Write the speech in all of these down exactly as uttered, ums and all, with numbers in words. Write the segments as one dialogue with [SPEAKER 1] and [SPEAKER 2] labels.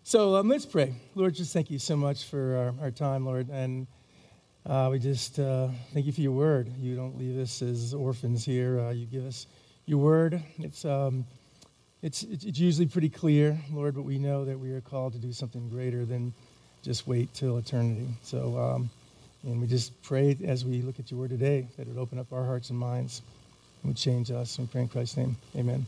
[SPEAKER 1] So um, let's pray. Lord, just thank you so much for our, our time, Lord. And uh, we just uh, thank you for your word. You don't leave us as orphans here. Uh, you give us your word. It's, um, it's, it's usually pretty clear, Lord, but we know that we are called to do something greater than just wait till eternity. So, um, and we just pray as we look at your word today that it would open up our hearts and minds and would change us. And we pray in Christ's name. Amen.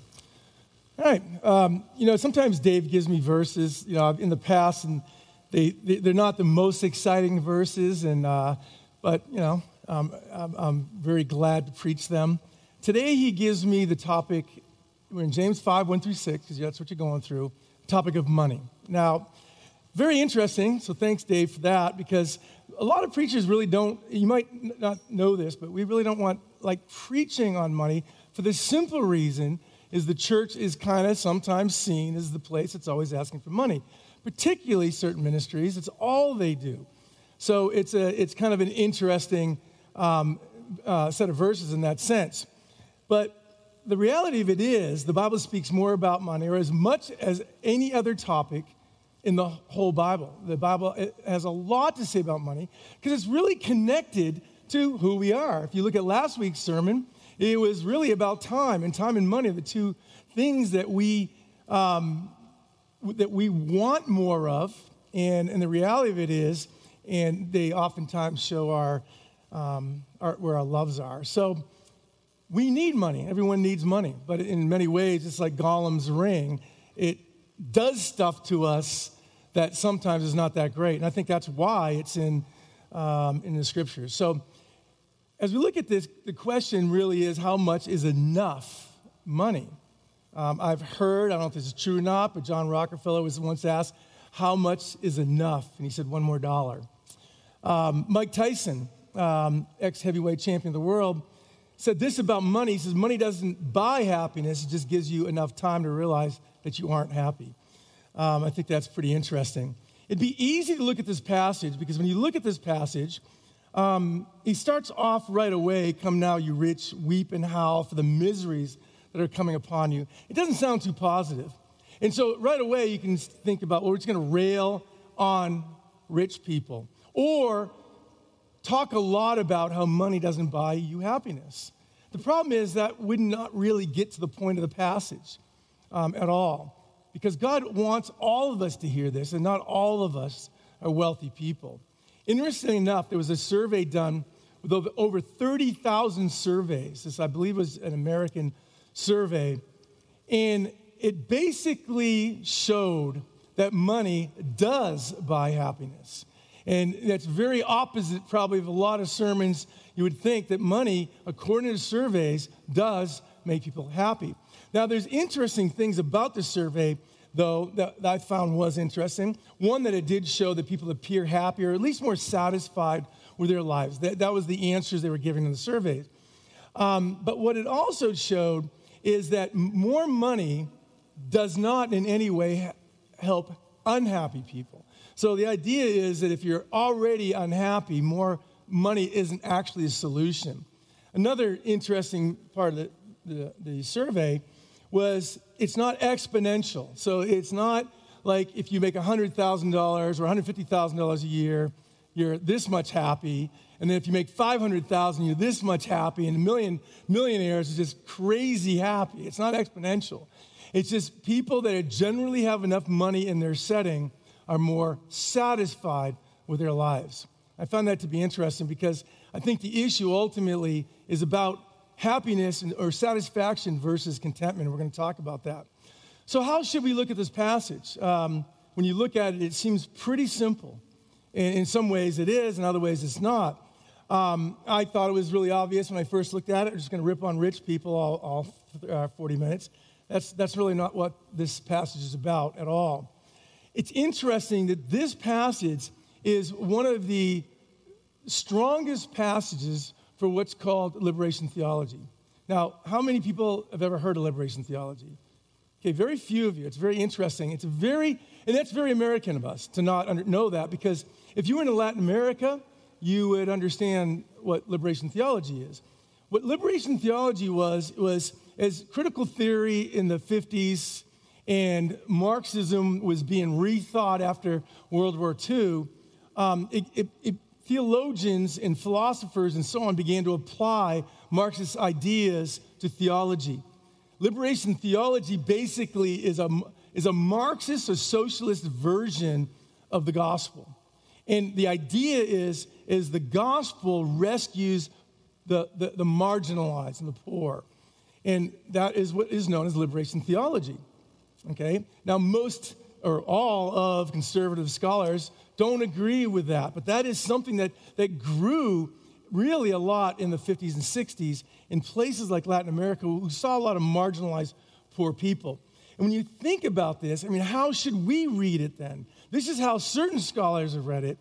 [SPEAKER 1] All right. Um, you know, sometimes Dave gives me verses, you know, in the past, and they, they, they're not the most exciting verses, and uh, but, you know, um, I'm, I'm very glad to preach them. Today he gives me the topic, we're in James five, one through six, because that's what you're going through, topic of money. Now, very interesting, so thanks, Dave, for that, because a lot of preachers really don't, you might not know this, but we really don't want, like, preaching on money for the simple reason is the church is kind of sometimes seen as the place that's always asking for money, particularly certain ministries. It's all they do. So it's a it's kind of an interesting um, uh, set of verses in that sense. But the reality of it is the Bible speaks more about money, or as much as any other topic in the whole Bible. The Bible has a lot to say about money because it's really connected to who we are. If you look at last week's sermon, it was really about time, and time and money are the two things that we um, that we want more of, and, and the reality of it is, and they oftentimes show our, um, our where our loves are. So we need money. Everyone needs money, but in many ways, it's like Gollum's ring. It does stuff to us that sometimes is not that great, and I think that's why it's in um, in the scriptures. So as we look at this, the question really is, how much is enough money? Um, I've heard, I don't know if this is true or not, but John Rockefeller was once asked, how much is enough? And he said, one more dollar. Um, Mike Tyson, um, ex-heavyweight champion of the world, said this about money. He says, money doesn't buy happiness, it just gives you enough time to realize that you aren't happy. Um, I think that's pretty interesting. It'd be easy to look at this passage, because when you look at this passage, Um, he starts off right away, come now, you rich, weep and howl for the miseries that are coming upon you. It doesn't sound too positive. And so right away you can think about, well, we're just going to rail on rich people. Or talk a lot about how money doesn't buy you happiness. The problem is that would not really get to the point of the passage um, at all. Because God wants all of us to hear this, and not all of us are wealthy people. Interesting enough, there was a survey done with over, over thirty thousand surveys. This, I believe, was an American survey. And it basically showed that money does buy happiness. And that's very opposite, probably, of a lot of sermons. You would think that money, according to surveys, does make people happy. Now, there's interesting things about the survey, though, that, that I found was interesting. One, that it did show that people appear happier, or at least more satisfied with their lives. That, that was the answers they were giving in the surveys. Um, but what it also showed is that more money does not in any way ha- help unhappy people. So the idea is that if you're already unhappy, more money isn't actually a solution. Another interesting part of the, the, the survey was it's not exponential. So it's not like if you make one hundred thousand dollars or one hundred fifty thousand dollars a year, you're this much happy. And then if you make five hundred thousand dollars, you're this much happy. And a million millionaires are just crazy happy. It's not exponential. It's just people that generally have enough money in their setting are more satisfied with their lives. I found that to be interesting because I think the issue ultimately is about happiness or satisfaction versus contentment. We're going to talk about that. So how should we look at this passage? Um, when you look at it, it seems pretty simple. In, in some ways it is, in other ways it's not. Um, I thought it was really obvious when I first looked at it. I'm just going to rip on rich people all, all uh, forty minutes. That's, that's really not what this passage is about at all. It's interesting that this passage is one of the strongest passages for what's called liberation theology. Now, how many people have ever heard of liberation theology? Okay, very few of you. It's very interesting. It's a very, and that's very American of us to not under, know that, because if you were in Latin America, you would understand what liberation theology is. What liberation theology was, was as critical theory in the fifties and Marxism was being rethought after World War Two, um, it, it, it, theologians and philosophers and so on began to apply Marxist ideas to theology. Liberation theology basically is a, is a Marxist or socialist version of the gospel. And the idea is, is the gospel rescues the, the, the marginalized and the poor. And that is what is known as liberation theology. Okay? Now, most or all of conservative scholars don't agree with that, but that is something that, that grew really a lot in the fifties and sixties in places like Latin America, who saw a lot of marginalized poor people. And when you think about this, I mean, how should we read it then? This is how certain scholars have read it.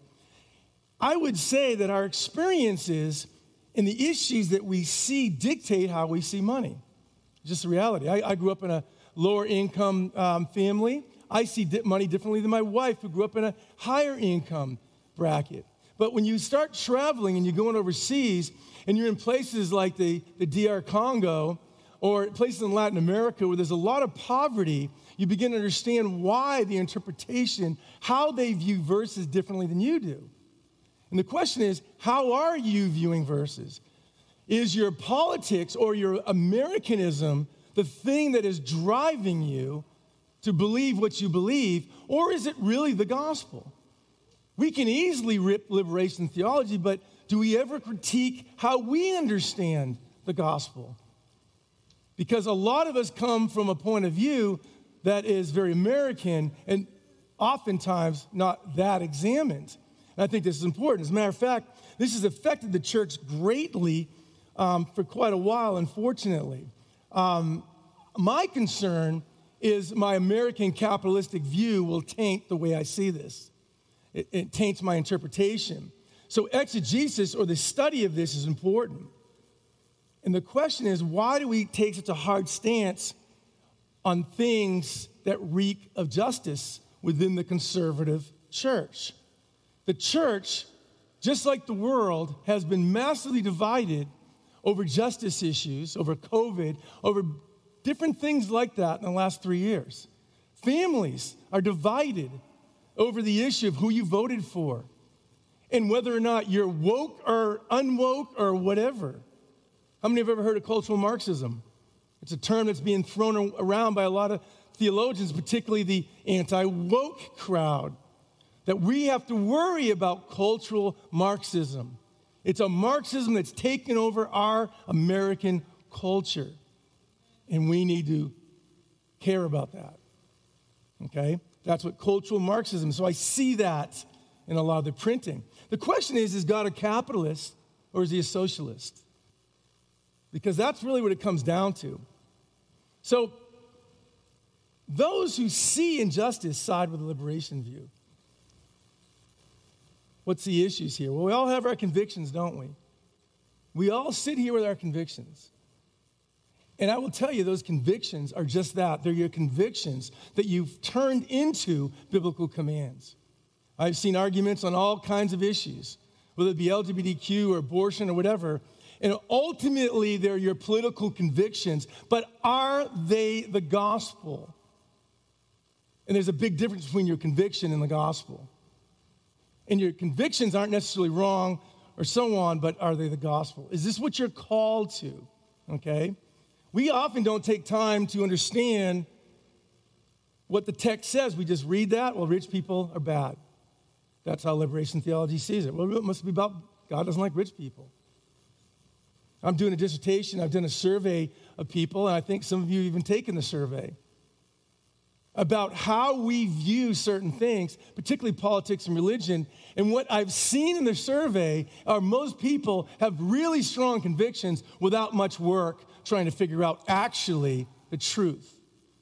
[SPEAKER 1] I would say that our experiences and the issues that we see dictate how we see money. Just the reality. I, I grew up in a lower income um, family. I see di- money differently than my wife, who grew up in a higher income bracket. But when you start traveling and you're going overseas and you're in places like the, the D R Congo or places in Latin America where there's a lot of poverty, you begin to understand why the interpretation, how they view verses differently than you do. And the question is, how are you viewing verses? Is your politics or your Americanism the thing that is driving you to believe what you believe, or is it really the gospel? We can easily rip liberation theology, but do we ever critique how we understand the gospel? Because a lot of us come from a point of view that is very American and oftentimes not that examined. And I think this is important. As a matter of fact, this has affected the church greatly um, for quite a while, unfortunately. Um, my concern is my American capitalistic view will taint the way I see this. It, it taints my interpretation. So exegesis, or the study of this, is important. And the question is, why do we take such a hard stance on things that reek of justice within the conservative church? The church, just like the world, has been massively divided over justice issues, over COVID, over different things like that in the last three years. Families are divided over the issue of who you voted for and whether or not you're woke or unwoke or whatever. How many have ever heard of cultural Marxism? It's a term that's being thrown around by a lot of theologians, particularly the anti-woke crowd, that we have to worry about cultural Marxism. It's a Marxism that's taken over our American culture, and we need to care about that, okay? That's what cultural Marxism, so I see that in a lot of the printing. The question is, is God a capitalist or is he a socialist? Because that's really what it comes down to. So those who see injustice side with the liberation view. What's the issues here? Well, we all have our convictions, don't we? We all sit here with our convictions. And I will tell you, those convictions are just that. They're your convictions that you've turned into biblical commands. I've seen arguments on all kinds of issues, whether it be L G B T Q or abortion or whatever. And ultimately, they're your political convictions. But are they the gospel? And there's a big difference between your conviction and the gospel. And your convictions aren't necessarily wrong or so on, but are they the gospel? Is this what you're called to? Okay? We often don't take time to understand what the text says. We just read that, well, rich people are bad. That's how liberation theology sees it. Well, it must be about God doesn't like rich people. I'm doing a dissertation. I've done a survey of people, and I think some of you have even taken the survey about how we view certain things, particularly politics and religion. And what I've seen in the survey are most people have really strong convictions without much work trying to figure out actually the truth.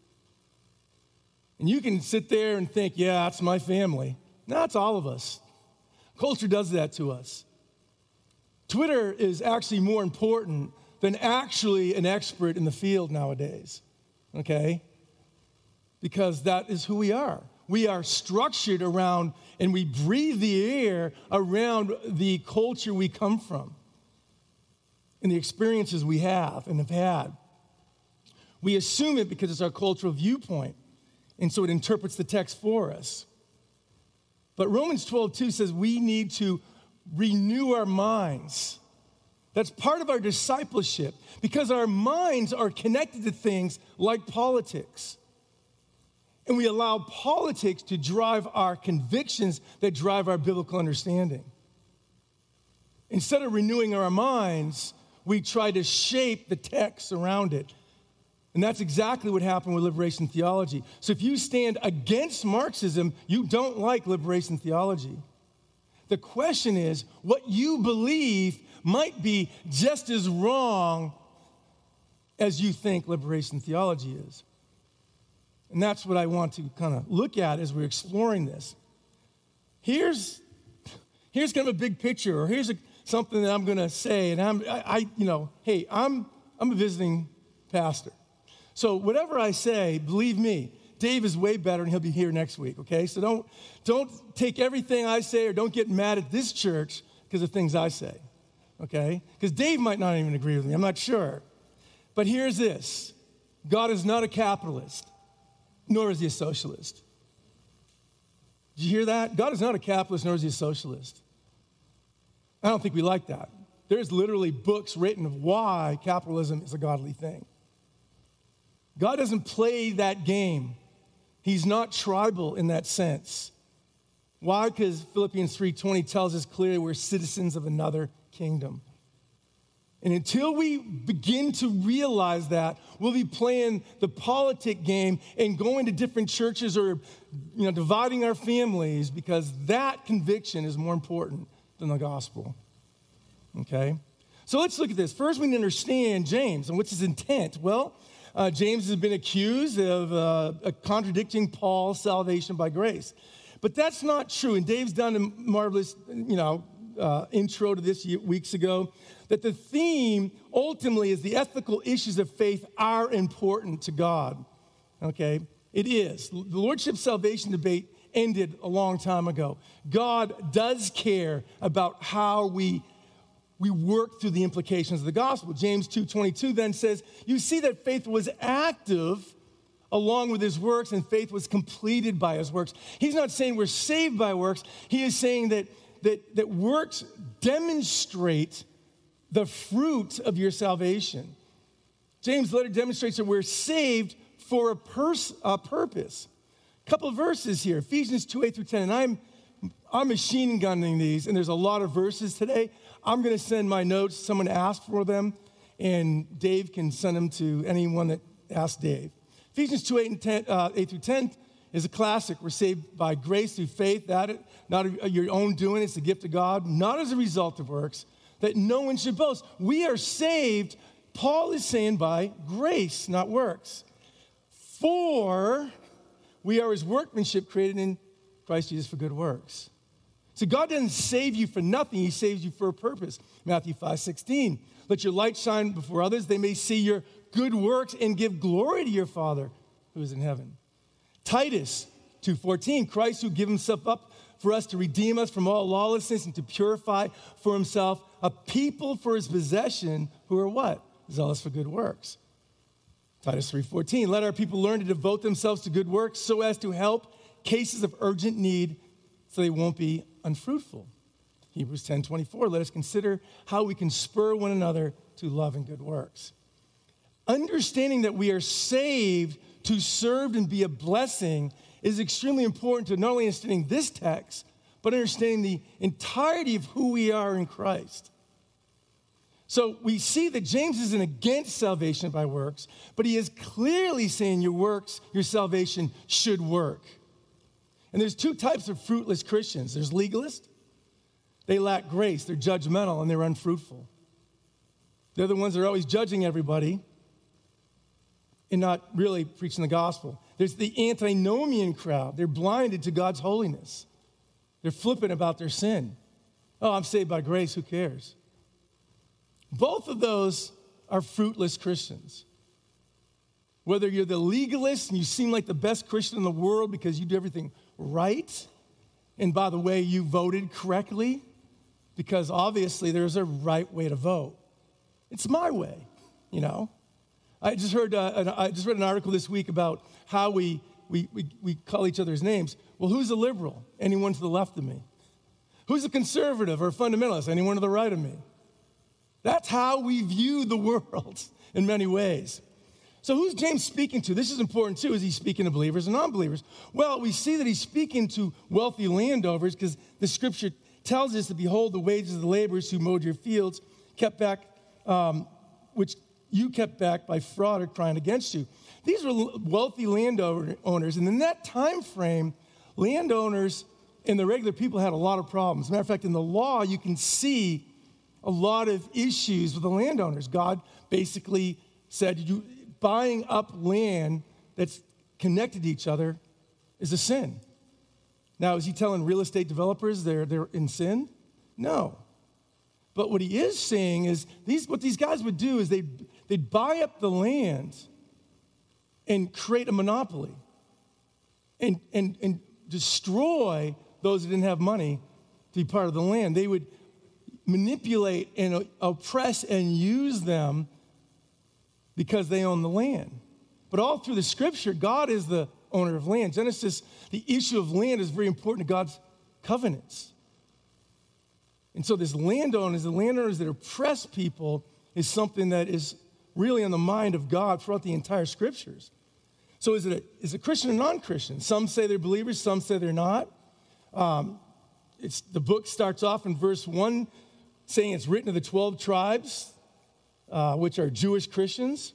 [SPEAKER 1] And you can sit there and think, yeah, that's my family. No, it's all of us. Culture does that to us. Twitter is actually more important than actually an expert in the field nowadays, okay? Because that is who we are. We are structured around, and we breathe the air around the culture we come from and the experiences we have and have had. We assume it because it's our cultural viewpoint. And so it interprets the text for us. But Romans twelve two says we need to renew our minds. That's part of our discipleship because our minds are connected to things like politics. And we allow politics to drive our convictions that drive our biblical understanding. Instead of renewing our minds, we try to shape the text around it. And that's exactly what happened with liberation theology. So if you stand against Marxism, you don't like liberation theology. The question is, what you believe might be just as wrong as you think liberation theology is. And that's what I want to kind of look at as we're exploring this. Here's, here's kind of a big picture, or here's a, something that I'm going to say, and I'm, I, I, you know, hey, I'm, I'm a visiting pastor. So whatever I say, believe me, Dave is way better, and he'll be here next week, okay? So don't, don't take everything I say or don't get mad at this church because of things I say, okay? Because Dave might not even agree with me. I'm not sure. But here's this. God is not a capitalist, nor is he a socialist. Did you hear that? God is not a capitalist, nor is he a socialist. I don't think we like that. There's literally books written of why capitalism is a godly thing. God doesn't play that game. He's not tribal in that sense. Why? Because Philippians three twenty tells us clearly we're citizens of another kingdom. And until we begin to realize that, we'll be playing the politic game and going to different churches or, you know, dividing our families because that conviction is more important than the gospel. Okay? So let's look at this. First, we need to understand James and what's his intent. Well, Uh, James has been accused of uh, contradicting Paul's salvation by grace. But that's not true. And Dave's done a marvelous, you know, uh, intro to this weeks ago, that the theme ultimately is the ethical issues of faith are important to God. Okay? It is. The Lordship salvation debate ended a long time ago. God does care about how we We work through the implications of the gospel. James two twenty-two then says, you see that faith was active along with his works, and faith was completed by his works. He's not saying we're saved by works. He is saying that, that, that works demonstrate the fruit of your salvation. James' letter demonstrates that we're saved for a, pers- a purpose. A couple of verses here, Ephesians two, eight through ten, and I'm I'm machine gunning these, and there's a lot of verses today. I'm going to send my notes. Someone asked for them, and Dave can send them to anyone that asked Dave. Ephesians two, eight, and ten, uh, eight through ten is a classic. We're saved by grace through faith, that not your own doing. It's the gift of God, not as a result of works, that no one should boast. We are saved, Paul is saying, by grace, not works. For we are his workmanship created in Christ Jesus for good works. So God doesn't save you for nothing. He saves you for a purpose. Matthew five sixteen. Let your light shine before others. They may see your good works and give glory to your Father who is in heaven. Titus two fourteen. Christ who gave himself up for us to redeem us from all lawlessness and to purify for himself a people for his possession who are what? Zealous for good works. Titus three fourteen. Let our people learn to devote themselves to good works so as to help cases of urgent need so they won't be unfruitful. Hebrews ten twenty-four, let us consider how we can spur one another to love and good works. Understanding that we are saved to serve and be a blessing is extremely important to not only understanding this text, but understanding the entirety of who we are in Christ. So we see that James isn't against salvation by works, but he is clearly saying your works, your salvation should work. And there's two types of fruitless Christians. There's legalists. They lack grace. They're judgmental and they're unfruitful. They're the ones that are always judging everybody and not really preaching the gospel. There's the antinomian crowd. They're blinded to God's holiness. They're flippant about their sin. Oh, I'm saved by grace. Who cares? Both of those are fruitless Christians. Whether you're the legalist and you seem like the best Christian in the world because you do everything right, and by the way, you voted correctly, because obviously there's a right way to vote. It's my way, you know. I just heard, uh, an, I just read an article this week about how we we, we, we call each other's names. Well, who's a liberal? Anyone to the left of me. Who's a conservative or fundamentalist? Anyone to the right of me. That's how we view the world in many ways. So who's James speaking to? This is important too. Is he speaking to believers and non-believers? Well, we see that he's speaking to wealthy landowners because the scripture tells us to behold the wages of the laborers who mowed your fields, kept back, um, which you kept back by fraud or crying against you. These were wealthy landowners, and in that time frame, landowners and the regular people had a lot of problems. As a matter of fact, in the law, you can see a lot of issues with the landowners. God basically said, you, buying up land that's connected to each other is a sin. Now, is he telling real estate developers they're, they're in sin? No. But what he is saying is, these, what these guys would do is they'd, they'd buy up the land and create a monopoly and, and, and destroy those who didn't have money to be part of the land. They would manipulate and oppress and use them because they own the land. But all through the scripture, God is the owner of land. Genesis, the issue of land is very important to God's covenants. And so this landowners, the landowners that oppress people is something that is really on the mind of God throughout the entire scriptures. So is it a, is it Christian or non-Christian? Some say they're believers, some say they're not. Um, it's, the book starts off in verse one saying it's written to the twelve tribes, uh, which are Jewish Christians.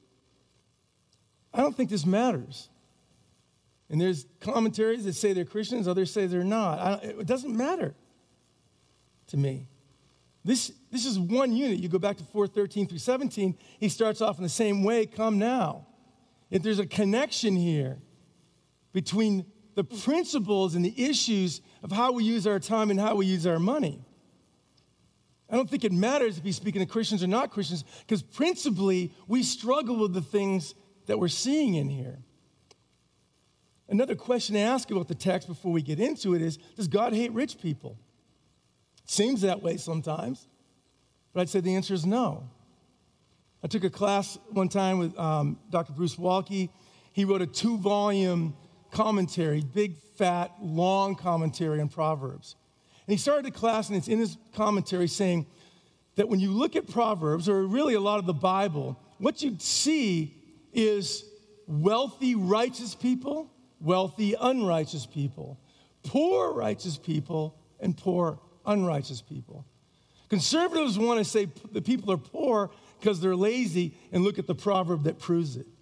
[SPEAKER 1] I don't think this matters. And there's commentaries that say they're Christians, others say they're not. I, it doesn't matter to me. This, this is one unit. You go back to four thirteen through seventeen, he starts off in the same way, come now. If there's a connection here between the principles and the issues of how we use our time and how we use our money. I don't think it matters if he's speaking to Christians or not Christians, because principally we struggle with the things that we're seeing in here. Another question to ask about the text before we get into it is, does God hate rich people? It seems that way sometimes, but I'd say the answer is no. I took a class one time with um, Doctor Bruce Walke. He wrote a two-volume commentary, big, fat, long commentary on Proverbs. And he started the class, and it's in his commentary saying that when you look at Proverbs, or really a lot of the Bible, what you see is wealthy, righteous people, wealthy, unrighteous people, poor, righteous people, and poor, unrighteous people. Conservatives want to say the people are poor because they're lazy, and look at the proverb that proves it.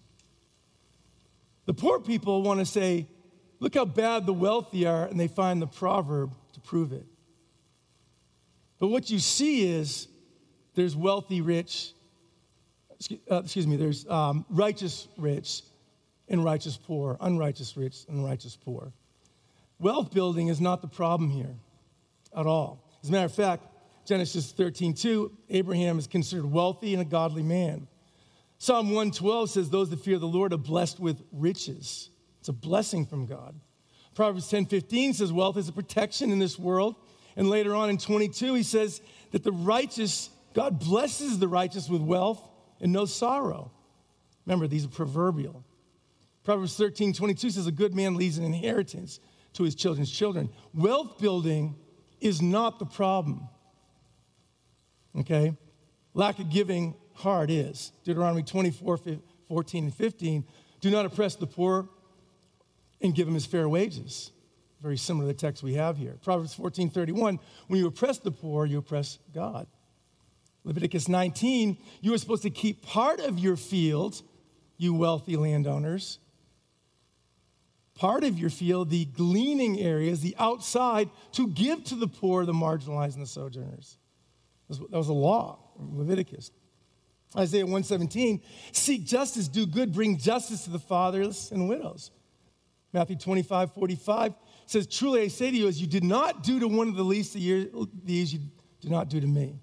[SPEAKER 1] The poor people want to say, look how bad the wealthy are, and they find the proverb to prove it. But what you see is there's wealthy rich, excuse, uh, excuse me, there's um, righteous rich and righteous poor, unrighteous rich and righteous poor. Wealth building is not the problem here at all. As a matter of fact, Genesis thirteen two, Abraham is considered wealthy and a godly man. Psalm one twelve says, those that fear the Lord are blessed with riches. It's a blessing from God. Proverbs ten fifteen says wealth is a protection in this world. And later on in twenty-two, he says that the righteous, God blesses the righteous with wealth and no sorrow. Remember, these are proverbial. Proverbs thirteen twenty-two says a good man leaves an inheritance to his children's children. Wealth building is not the problem. Okay? Lack of giving hard is. Deuteronomy twenty-four, fourteen, and fifteen. Do not oppress the poor and give him his fair wages. Very similar to the text we have here. Proverbs fourteen thirty-one. When you oppress the poor, you oppress God. Leviticus nineteen. You are supposed to keep part of your field, you wealthy landowners. Part of your field, the gleaning areas, the outside, to give to the poor, the marginalized, and the sojourners. That was a law, Leviticus. Isaiah one seventeen, seek justice, do good, bring justice to the fatherless and widows. Matthew twenty-five forty-five says, truly I say to you, as you did not do to one of the least of these, you do not do to me.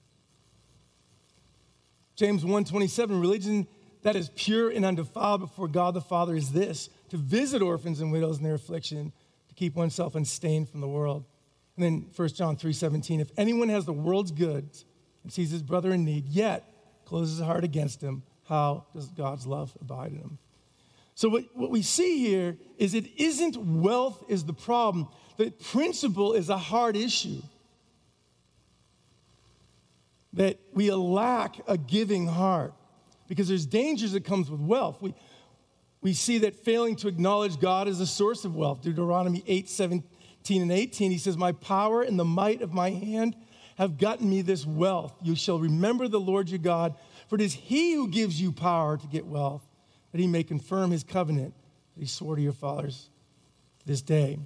[SPEAKER 1] James one twenty-seven, religion that is pure and undefiled before God the Father is this, to visit orphans and widows in their affliction, to keep oneself unstained from the world. And then First John three seventeen, if anyone has the world's goods and sees his brother in need, yet closes his heart against him, how does God's love abide in him? So what, what we see here is it isn't wealth is the problem. The principle is a hard issue. That we lack a giving heart because there's dangers that comes with wealth. We, we see that failing to acknowledge God as the source of wealth. Deuteronomy eight, seventeen and eighteen, he says, my power and the might of my hand have gotten me this wealth. You shall remember the Lord your God, for it is he who gives you power to get wealth, that he may confirm his covenant that he swore to your fathers this day.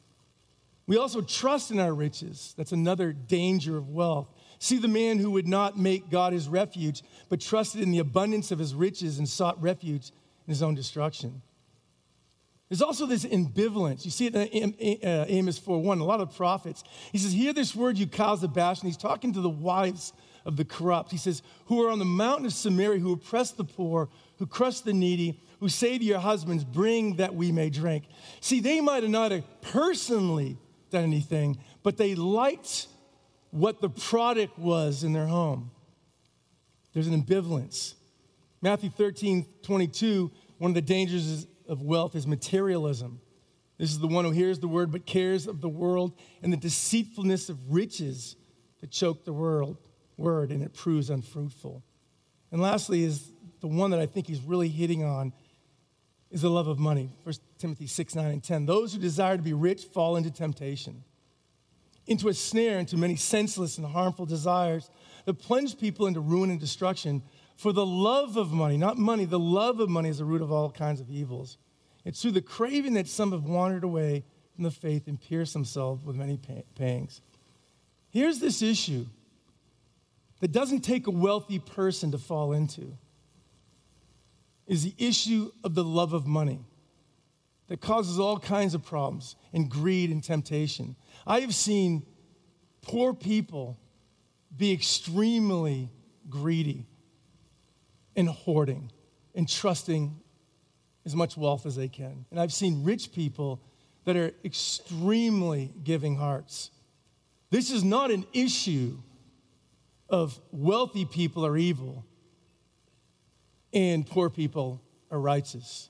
[SPEAKER 1] We also trust in our riches. That's another danger of wealth. See the man who would not make God his refuge, but trusted in the abundance of his riches and sought refuge in his own destruction. There's also this ambivalence. You see it in Amos four one, a lot of prophets. He says, hear this word, you cows of Bashan. He's talking to the wives of the corrupt. He says, who are on the mountain of Samaria, who oppress the poor, who crush the needy, who say to your husbands, bring that we may drink. See, they might have not have personally done anything, but they liked what the product was in their home. There's an ambivalence. Matthew thirteen twenty-two, one of the dangers of wealth is materialism. This is the one who hears the word but cares of the world and the deceitfulness of riches that choke the world, word and it proves unfruitful. And lastly is the one that I think he's really hitting on is the love of money. First Timothy six, nine, and ten. Those who desire to be rich fall into temptation, into a snare, into many senseless and harmful desires that plunge people into ruin and destruction. For the love of money, not money, the love of money is the root of all kinds of evils. It's through the craving that some have wandered away from the faith and pierced themselves with many pangs. Here's this issue that doesn't take a wealthy person to fall into, is the issue of the love of money that causes all kinds of problems and greed and temptation. I have seen poor people be extremely greedy and hoarding and trusting as much wealth as they can. And I've seen rich people that are extremely giving hearts. This is not an issue of wealthy people are evil and poor people are righteous.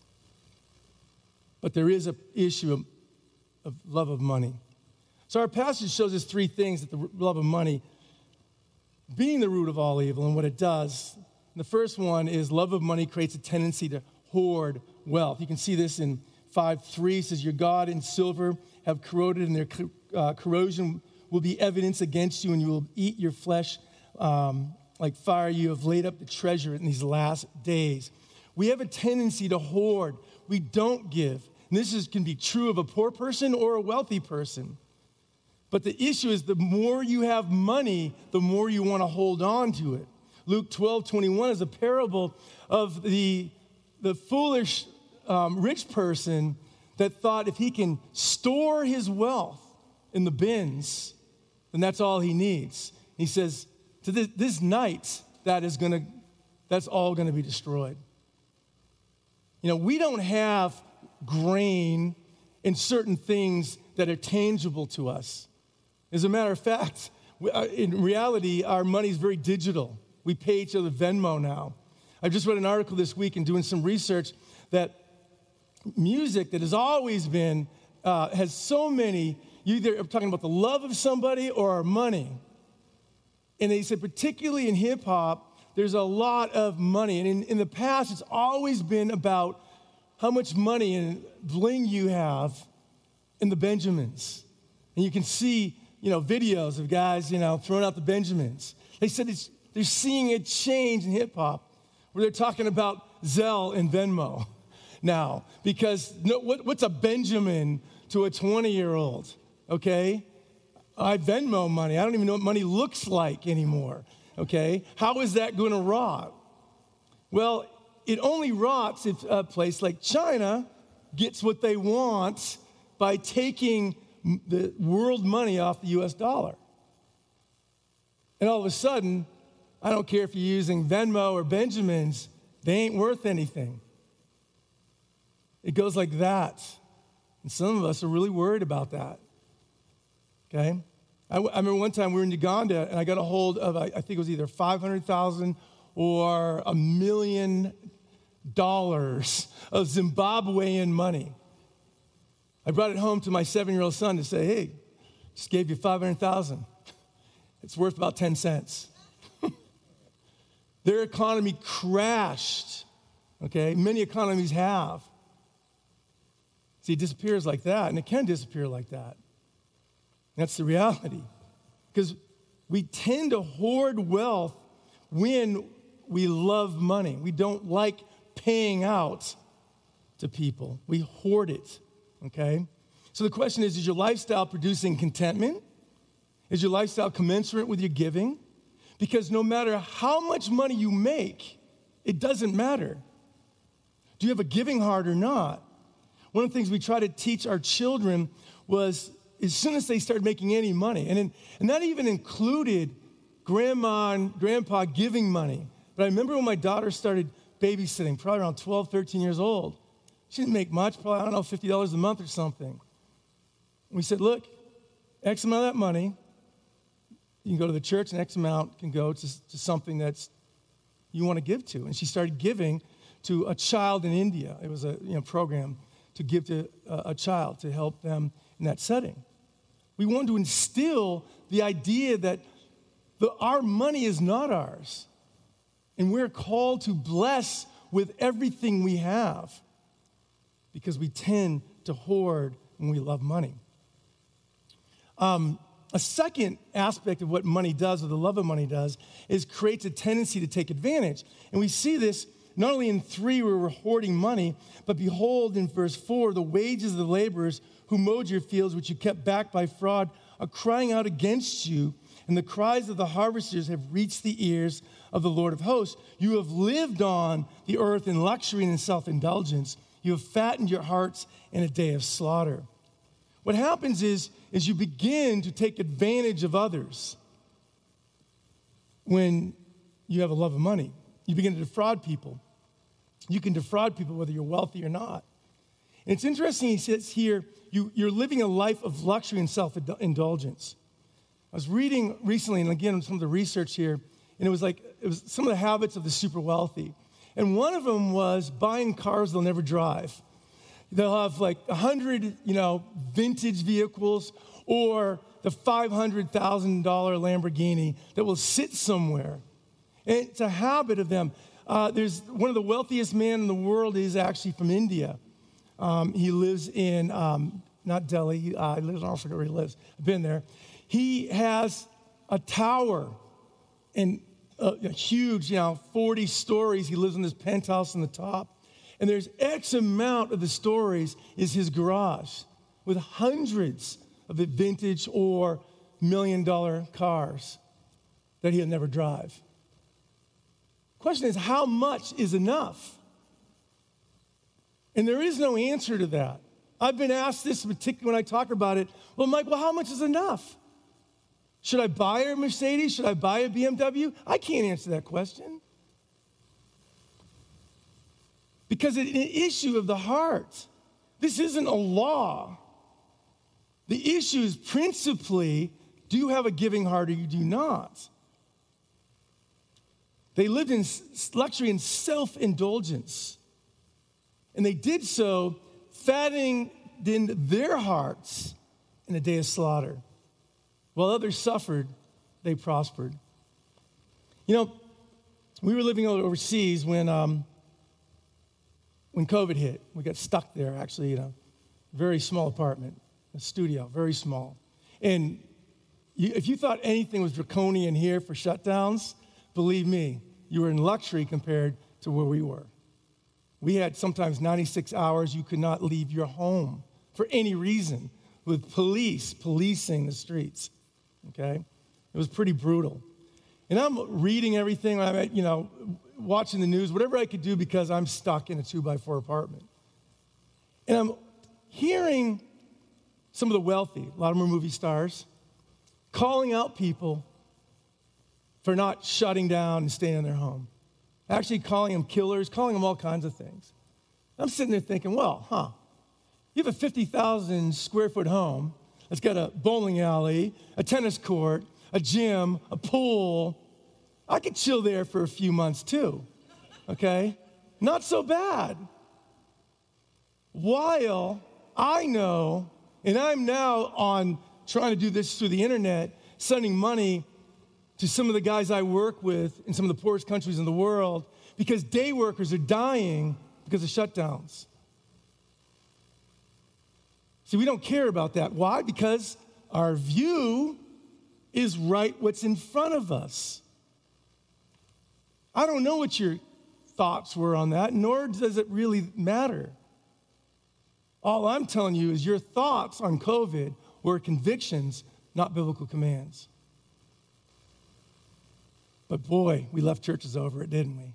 [SPEAKER 1] But there is an issue of, of love of money. So our passage shows us three things that the love of money being the root of all evil and what it does. The first one is love of money creates a tendency to hoard wealth. You can see this in five three. It says, your God and silver have corroded, and their uh, corrosion will be evidence against you, and you will eat your flesh um, like fire. You have laid up the treasure in these last days. We have a tendency to hoard. We don't give. And this is, can be true of a poor person or a wealthy person. But the issue is the more you have money, the more you want to hold on to it. Luke twelve twenty-one is a parable of the, the foolish um, rich person that thought if he can store his wealth in the bins, then that's all he needs. He says, to this, this night, that is gonna, that's all gonna be destroyed. You know, we don't have grain and certain things that are tangible to us. As a matter of fact, in reality, our money is very digital. We pay each other Venmo now. I just read an article this week and doing some research that music that has always been, uh, has so many, you either are talking about the love of somebody or our money. And they said particularly in hip hop, there's a lot of money. And in, in the past, it's always been about how much money and bling you have in the Benjamins. And you can see, you know, videos of guys, you know, throwing out the Benjamins. They said it's, they're seeing a change in hip hop where they're talking about Zelle and Venmo now. Because no, what, what's a Benjamin to a twenty-year-old, okay? I Venmo money. I don't even know what money looks like anymore, okay? How is that going to rot? Well, it only rots if a place like China gets what they want by taking the world money off the U S dollar. And all of a sudden, I don't care if you're using Venmo or Benjamins, they ain't worth anything. It goes like that. And some of us are really worried about that. Okay? I, I remember one time we were in Uganda, and I got a hold of, I, I think it was either five hundred thousand or a million dollars of Zimbabwean money. I brought it home to my seven-year-old son to say, hey, just gave you five hundred thousand dollars. It's worth about ten cents. Their economy crashed, okay? Many economies have. See, it disappears like that, and it can disappear like that. That's the reality. Because we tend to hoard wealth when we love money. We don't like paying out to people. We hoard it, okay? So the question is, is your lifestyle producing contentment? Is your lifestyle commensurate with your giving? Because no matter how much money you make, it doesn't matter. Do you have a giving heart or not? One of the things we try to teach our children was as soon as they started making any money, and, in, and that even included grandma and grandpa giving money. But I remember when my daughter started babysitting, probably around twelve, thirteen years old. She didn't make much, probably, I don't know, fifty dollars a month or something. We said, look, X amount of that money, you can go to the church, and X amount can go to, to something that's you want to give to. And she started giving to a child in India. It was a you know, program to give to a, a child to help them in that setting. We want to instill the idea that the, our money is not ours. And we're called to bless with everything we have because we tend to hoard when we love money. Um, a second aspect of what money does, or the love of money does, is creates a tendency to take advantage. And we see this not only in three where we're hoarding money, but behold in verse four, the wages of the laborers who mowed your fields, which you kept back by fraud, are crying out against you, and the cries of the harvesters have reached the ears of the Lord of hosts. You have lived on the earth in luxury and in self-indulgence. You have fattened your hearts in a day of slaughter. What happens is, is you begin to take advantage of others when you have a love of money. You begin to defraud people. You can defraud people whether you're wealthy or not. And it's interesting, he says here, you, you're living a life of luxury and self-indulgence. I was reading recently, and again, some of the research here, and it was like, it was some of the habits of the super wealthy. And one of them was buying cars they'll never drive. They'll have like one hundred, you know, vintage vehicles or the five hundred thousand dollars Lamborghini that will sit somewhere. And it's a habit of them. Uh, there's one of the wealthiest men in the world is actually from India. Um, he lives in, um, not Delhi, he, uh, he lives, I don't forget where he lives. I've been there. He has a tower and a, a huge, you know, forty stories. He lives in this penthouse on the top. And there's X amount of the stories is his garage with hundreds of the vintage or million dollar cars that he'll never drive. Question is, how much is enough? And there is no answer to that. I've been asked this particularly when I talk about it. Well, Mike, well, how much is enough? Should I buy a Mercedes? Should I buy a B M W? I can't answer that question. Because it's an issue of the heart. This isn't a law. The issue is principally, do you have a giving heart or you do not? They lived in luxury and self-indulgence. And they did so, fattening in their hearts in a day of slaughter. While others suffered, they prospered. You know, we were living overseas when um, when COVID hit. We got stuck there, actually, in a very small apartment, a studio, very small. And you, if you thought anything was draconian here for shutdowns, believe me, you were in luxury compared to where we were. We had sometimes ninety-six hours you could not leave your home for any reason, with police policing the streets, okay? It was pretty brutal. And I'm reading everything, I'm, you know, watching the news, whatever I could do because I'm stuck in a two-by-four apartment. And I'm hearing some of the wealthy, a lot of them are movie stars, calling out people for not shutting down and staying in their home. Actually calling them killers, calling them all kinds of things. I'm sitting there thinking, well, huh, you have a fifty thousand square foot home that's got a bowling alley, a tennis court, a gym, a pool. I could chill there for a few months too, okay? not so bad. While I know, and I'm now on trying to do this through the internet, sending money to some of the guys I work with in some of the poorest countries in the world because day workers are dying because of shutdowns. See, we don't care about that. Why? Because our view is right what's in front of us. I don't know what your thoughts were on that, nor does it really matter. All I'm telling you is your thoughts on COVID were convictions, not biblical commands. But boy, we left churches over it, didn't we?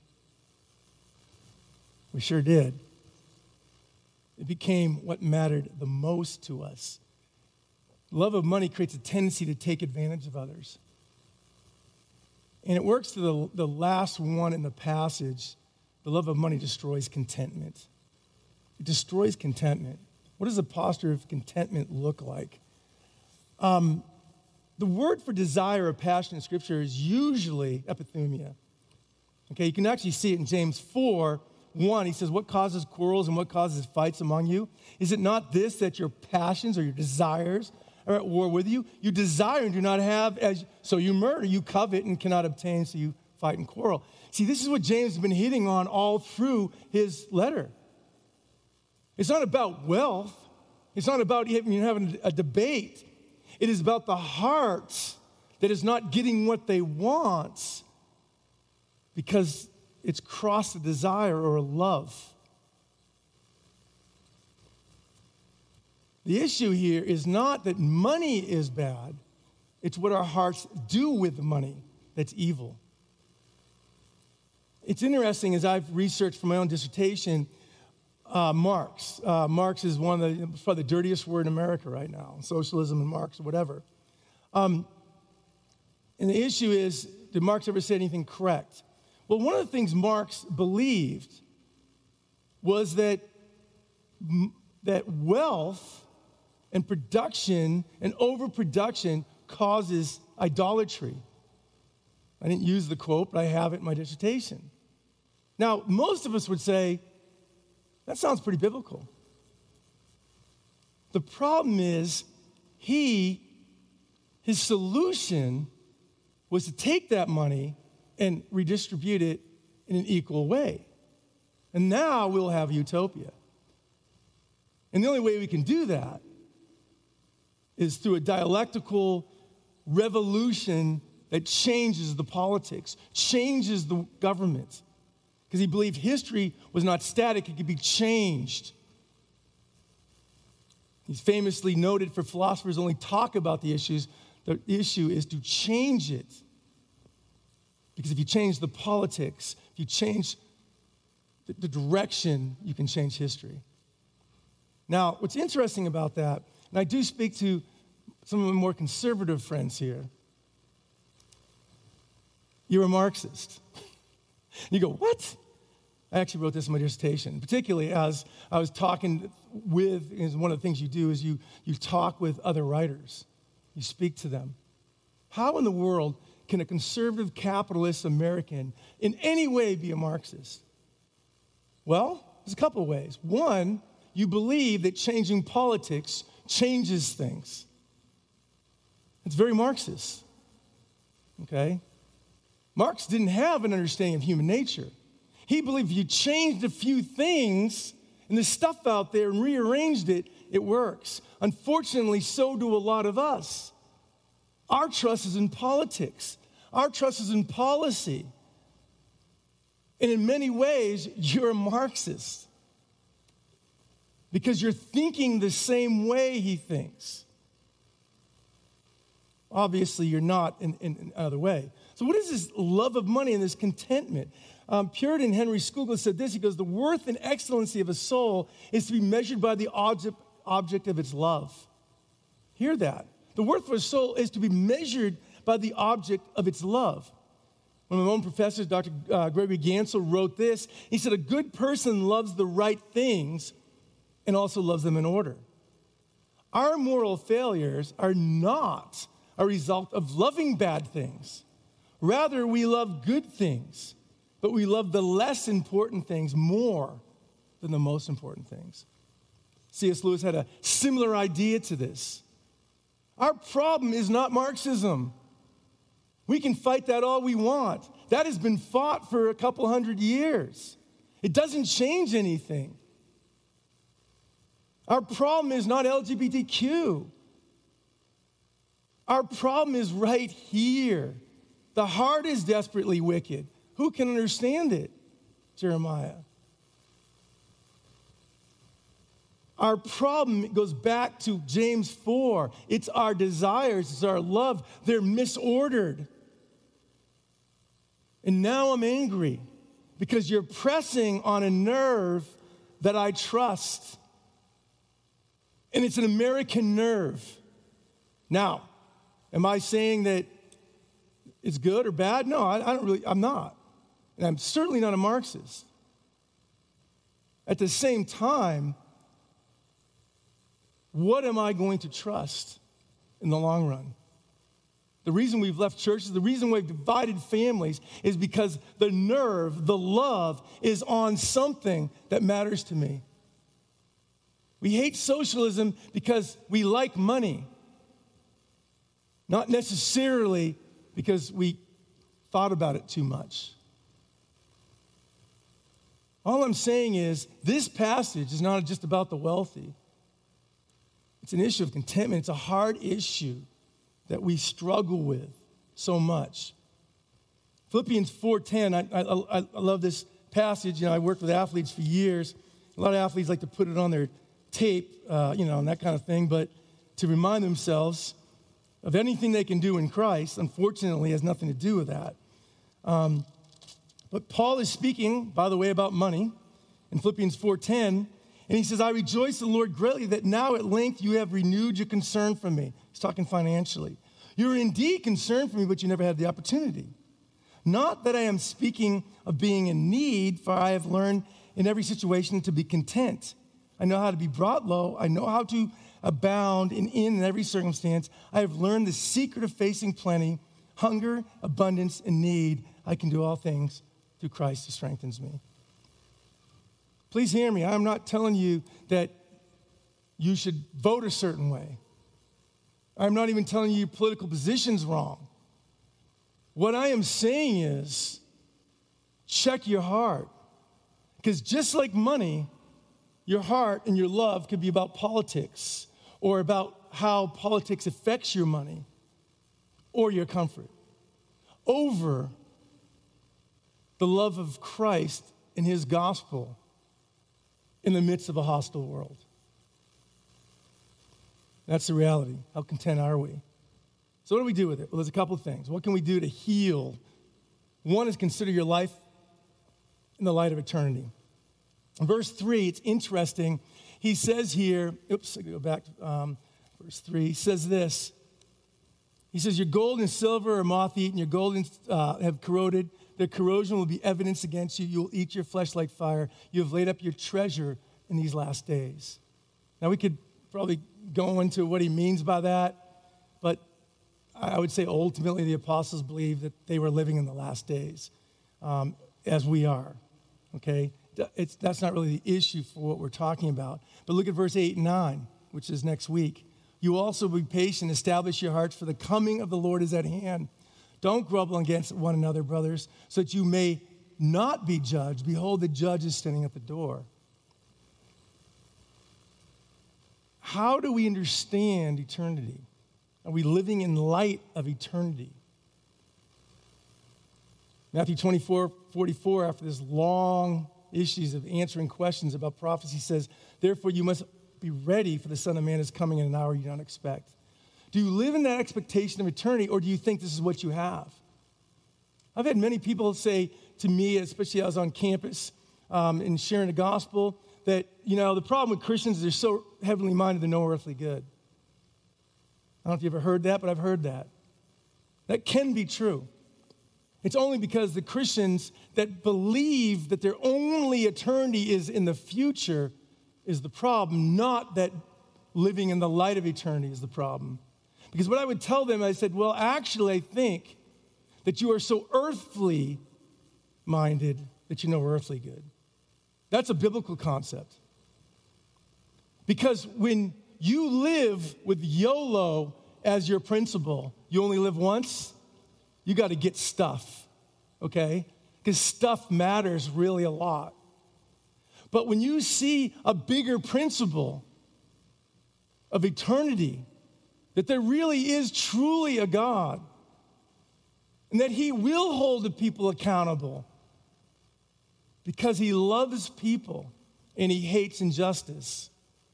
[SPEAKER 1] We sure did. It became what mattered the most to us. Love of money creates a tendency to take advantage of others. And it works to the, the last one in the passage. The love of money destroys contentment. It destroys contentment. What does a posture of contentment look like? Um, the word for desire or passion in Scripture is usually epithumia. Okay, you can actually see it in James four, one. He says, what causes quarrels and what causes fights among you? Is it not this, that your passions or your desires are at war with you? You desire and do not have, as so you murder. You covet and cannot obtain, so you fight and quarrel. See, this is what James has been hitting on all through his letter. It's not about wealth. It's not about even having a debate. It is about the heart that is not getting what they want because it's crossed a desire or a love. The issue here is not that money is bad. It's what our hearts do with money that's evil. It's interesting, as I've researched for my own dissertation, Uh, Marx. Uh, Marx is one of the, probably the dirtiest word in America right now, socialism and Marx or whatever. Um, and the issue is, did Marx ever say anything correct? Well, one of the things Marx believed was that, that wealth and production and overproduction causes idolatry. I didn't use the quote, but I have it in my dissertation. Now, most of us would say, that sounds pretty biblical. The problem is, he, his solution was to take that money and redistribute it in an equal way. And now we'll have utopia. And the only way we can do that is through a dialectical revolution that changes the politics, changes the government. Because he believed history was not static, it could be changed. He's famously noted for philosophers only talk about the issues. The issue is to change it. Because if you change the politics, if you change the, the direction, you can change history. Now, what's interesting about that, and I do speak to some of my more conservative friends here, you're a Marxist. You go, what? I actually wrote this in my dissertation, particularly as I was talking with, is one of the things you do is you, you talk with other writers. You speak to them. How in the world can a conservative capitalist American in any way be a Marxist? Well, there's a couple of ways. One, you believe that changing politics changes things. It's very Marxist, okay? Marx didn't have an understanding of human nature. He believed if you changed a few things and the stuff out there and rearranged it, it works. Unfortunately, so do a lot of us. Our trust is in politics. Our trust is in policy. And in many ways, you're a Marxist because you're thinking the same way he thinks. Obviously, you're not in, in, in another way. So what is this love of money and this contentment? Um, Puritan Henry Scougal said this. He goes, the worth and excellency of a soul is to be measured by the object, object of its love. Hear that. The worth of a soul is to be measured by the object of its love. One of my own professors, Doctor Uh, Gregory Gansel, wrote this. He said, a good person loves the right things and also loves them in order. Our moral failures are not a result of loving bad things. Rather, we love good things but we love the less important things more than the most important things. C S Lewis had a similar idea to this. Our problem is not Marxism. We can fight that all we want. That has been fought for a couple hundred years. It doesn't change anything. Our problem is not L G B T Q. Our problem is right here. The heart is desperately wicked. Who can understand it? Jeremiah. Our problem goes back to James four. It's our desires, it's our love. They're misordered. And now I'm angry because you're pressing on a nerve that I trust. And it's an American nerve. Now, am I saying that it's good or bad? No, I, I don't really, I'm not. And I'm certainly not a Marxist. At the same time, what am I going to trust in the long run? The reason we've left churches, the reason we've divided families is because the nerve, the love is on something that matters to me. We hate socialism because we like money, not necessarily because we thought about it too much. All I'm saying is this passage is not just about the wealthy. It's an issue of contentment. It's a hard issue that we struggle with so much. Philippians four ten, I, I, I love this passage. You know, I worked with athletes for years. A lot of athletes like to put it on their tape, uh, you know, and that kind of thing, but to remind themselves of anything they can do in Christ, unfortunately, has nothing to do with that. Um, but Paul is speaking, by the way, about money in Philippians four ten, and he says, I rejoice in the Lord greatly that now at length you have renewed your concern for me. He's talking financially. You were indeed concerned for me, but you never had the opportunity. Not that I am speaking of being in need, for I have learned in every situation to be content. I know how to be brought low. I know how to abound in, in every circumstance. I have learned the secret of facing plenty, hunger, abundance, and need. I can do all things through Christ who strengthens me. Please hear me. I'm not telling you that you should vote a certain way. I'm not even telling you your political position's wrong. What I am saying is check your heart. Because just like money, your heart and your love could be about politics or about how politics affects your money or your comfort over the love of Christ and his gospel in the midst of a hostile world. That's the reality. How content are we? So what do we do with it? Well, there's a couple of things. What can we do to heal? One is consider your life in the light of eternity. In verse three, it's interesting. He says here, oops, I gotta go back to um, verse three. He says this. He says, your gold and silver are moth-eaten, your gold and, uh, have corroded. Their corrosion will be evidence against you. You will eat your flesh like fire. You have laid up your treasure in these last days. Now, we could probably go into what he means by that, but I would say ultimately the apostles believed that they were living in the last days, um, as we are, okay? It's, that's not really the issue for what we're talking about. But look at verse eight and nine, which is next week. You also be patient, establish your hearts, for the coming of the Lord is at hand. Don't grumble against one another, brothers, so that you may not be judged. Behold, the judge is standing at the door. How do we understand eternity? Are we living in light of eternity? Matthew twenty-four, forty-four, after this long issues of answering questions about prophecy, says, therefore you must be ready, for the Son of Man is coming in an hour you don't expect. Do you live in that expectation of eternity, or do you think this is what you have? I've had many people say to me, especially as I was on campus um, and sharing the gospel, that, you know, the problem with Christians is they're so heavenly minded, they're no earthly good. I don't know if you've ever heard that, but I've heard that. That can be true. It's only because the Christians that believe that their only eternity is in the future is the problem, not that living in the light of eternity is the problem. Because what I would tell them, I said, well, actually, I think that you are so earthly minded that you know earthly good. That's a biblical concept. Because when you live with YOLO as your principle, you only live once, you got to get stuff, okay? Because stuff matters really a lot. But when you see a bigger principle of eternity, that there really is truly a God, and that he will hold the people accountable because he loves people and he hates injustice,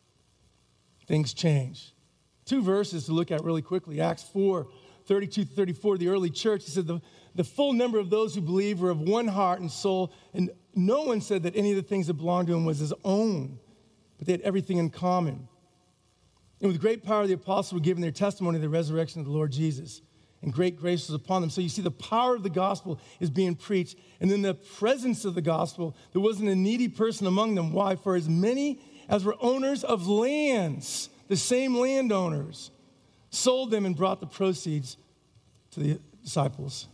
[SPEAKER 1] things change. Two verses to look at really quickly. Acts four, thirty-two to thirty-four, the early church, he said, the, the full number of those who believed were of one heart and soul, and no one said that any of the things that belonged to him was his own, but they had everything in common. And with great power, the apostles were given their testimony of the resurrection of the Lord Jesus, and great grace was upon them. So you see the power of the gospel is being preached, and in the presence of the gospel, there wasn't a needy person among them. Why? For as many as were owners of lands, the same landowners, sold them and brought the proceeds to the disciples.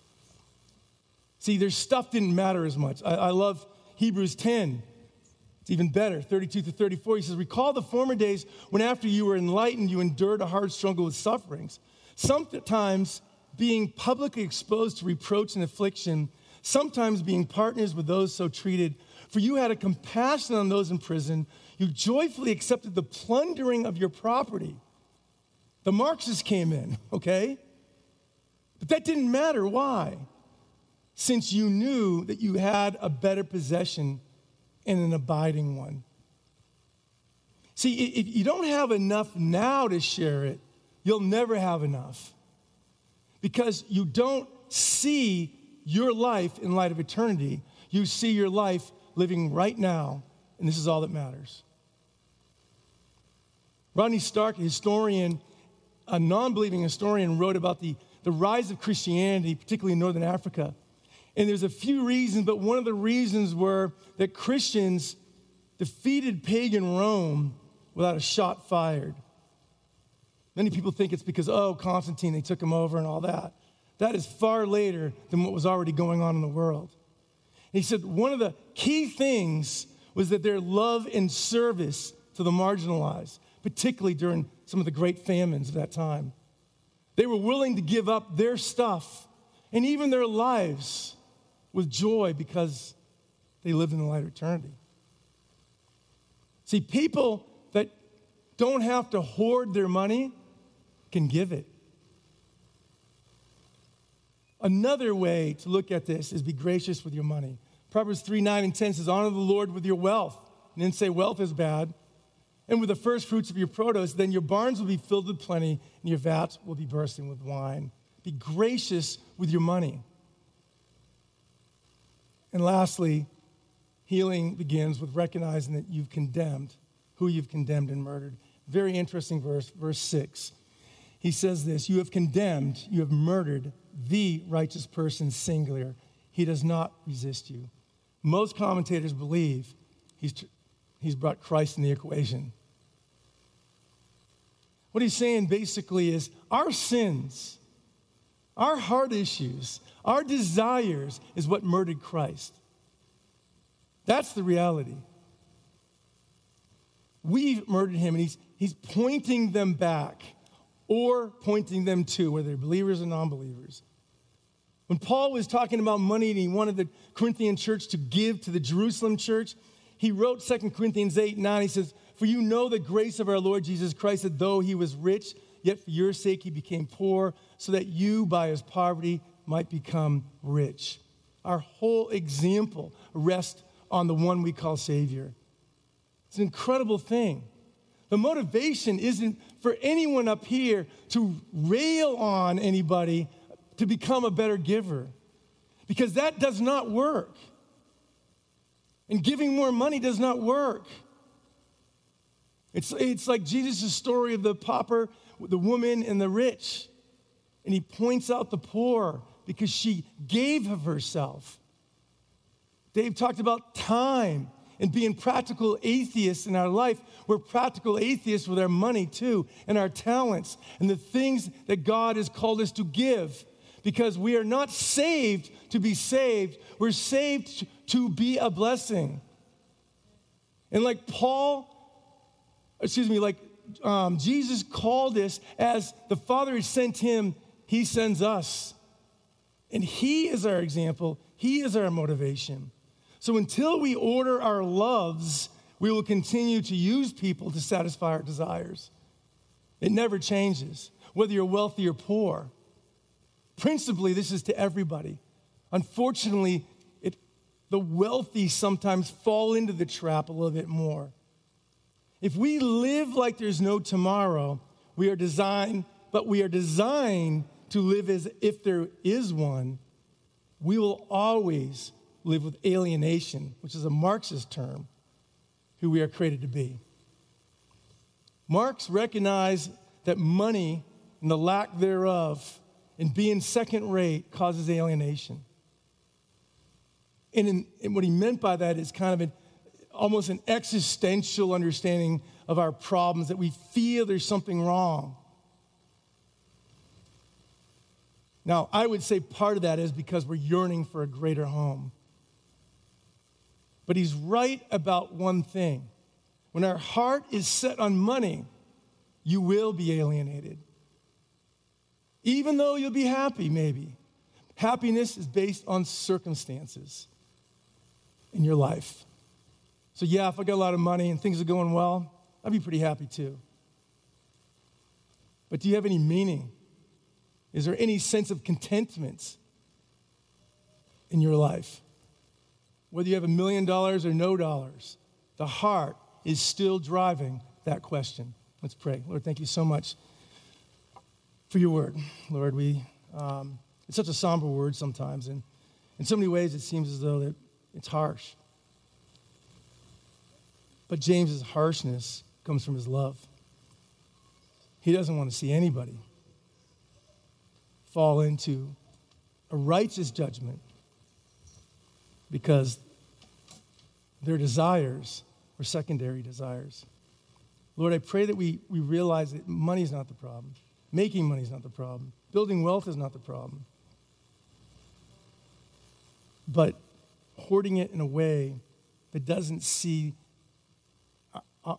[SPEAKER 1] See, their stuff didn't matter as much. I, I love Hebrews ten. It's even better, thirty-two to thirty-four. He says, recall the former days when after you were enlightened, you endured a hard struggle with sufferings, sometimes being publicly exposed to reproach and affliction, sometimes being partners with those so treated. For you had a compassion on those in prison. You joyfully accepted the plundering of your property. The Marxists came in, okay? But that didn't matter. Why? Since you knew that you had a better possession and an abiding one. See, if you don't have enough now to share it, you'll never have enough. Because you don't see your life in light of eternity. You see your life living right now, and this is all that matters. Rodney Stark, a historian, a non-believing historian, wrote about the, the rise of Christianity, particularly in Northern Africa. And there's a few reasons, but one of the reasons were that Christians defeated pagan Rome without a shot fired. Many people think it's because, oh, Constantine, they took him over and all that. That is far later than what was already going on in the world. And he said one of the key things was that their love and service to the marginalized, particularly during some of the great famines of that time. They were willing to give up their stuff and even their lives with joy because they lived in the light of eternity. See, people that don't have to hoard their money can give it. Another way to look at this is be gracious with your money. Proverbs three, nine, and ten says, honor the Lord with your wealth. And then say wealth is bad. And with the first fruits of your produce, then your barns will be filled with plenty, and your vats will be bursting with wine. Be gracious with your money. And lastly, healing begins with recognizing that you've condemned, who you've condemned and murdered. Very interesting verse, verse six. He says this, you have condemned, you have murdered the righteous person singular. He does not resist you. Most commentators believe he's, he's brought Christ in the equation. What he's saying basically is our sins, our heart issues, our desires is what murdered Christ. That's the reality. We've murdered him, and he's, he's pointing them back or pointing them to, whether they're believers or non-believers. When Paul was talking about money and he wanted the Corinthian church to give to the Jerusalem church, he wrote Second Corinthians eight, nine. He says, for you know the grace of our Lord Jesus Christ, that though he was rich, yet for your sake he became poor, so that you by his poverty might become rich. Our whole example rests on the one we call Savior. It's an incredible thing. The motivation isn't for anyone up here to rail on anybody to become a better giver, because that does not work. And giving more money does not work. It's, it's like Jesus' story of the pauper, the woman, and the rich. And he points out the poor because she gave of herself. Dave talked about time and being practical atheists in our life. We're practical atheists with our money too, and our talents, and the things that God has called us to give. because we are not saved to be saved. We're saved to be a blessing. And like Paul, excuse me, like um, Jesus called us, as the Father has sent him, he sends us. And he is our example. He is our motivation. So until we order our loves, we will continue to use people to satisfy our desires. It never changes, whether you're wealthy or poor. Principally, this is to everybody. Unfortunately, it, the wealthy sometimes fall into the trap a little bit more. If we live like there's no tomorrow, we are designed, but we are designed to live as if there is one. We will always live with alienation, which is a Marxist term, who we are created to be. Marx recognized that money and the lack thereof and being second rate causes alienation. And, in, and what he meant by that is kind of an, almost an existential understanding of our problems, that we feel there's something wrong. Now, I would say part of that is because we're yearning for a greater home. But he's right about one thing. When our heart is set on money, you will be alienated. Even though you'll be happy, maybe. Happiness is based on circumstances in your life. So yeah, if I got a lot of money and things are going well, I'd be pretty happy too. But do you have any meaning? Is there any sense of contentment in your life? Whether you have a million dollars or no dollars, the heart is still driving that question. Let's pray. Lord, thank you so much for your word. Lord, we um, it's such a somber word sometimes, and in so many ways it seems as though that it's harsh. But James's harshness comes from his love. He doesn't want to see anybody fall into a righteous judgment because their desires are secondary desires. Lord, I pray that we, we realize that money is not the problem. Making money is not the problem. Building wealth is not the problem. But hoarding it in a way that doesn't see